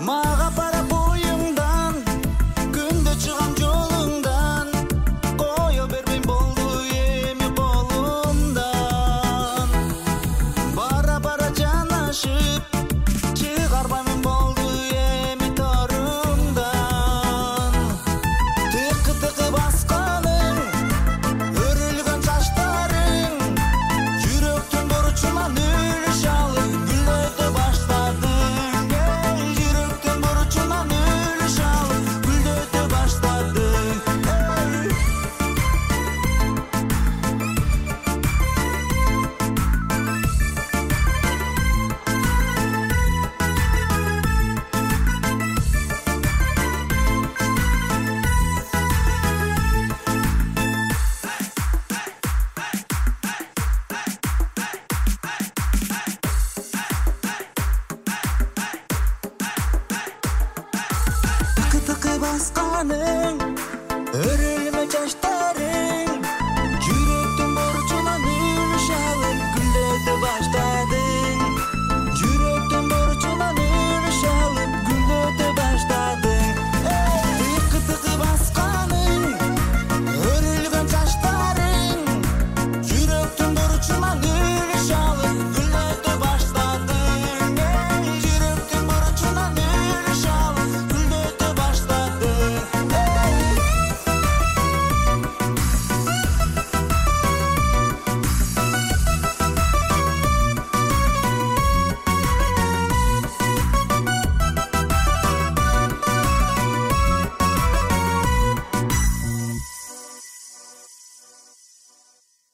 Мага бара боюңдан, күндө чыгам жолуңдан, кое бербейм болду эми колумдан. Бара бара жанашып, чыгарбаймын болду эми торумдан. Тыкы тыкы басканың, өрүлгөн чачтарың, жүрөктүн бурчунан үлүш алып гүлдөтө баштадың. Жүрөктүн бурчунан үлүш алып гүлдөтө баштадың. Тыкы тыкы басканың, өрүлгөн чачтарың,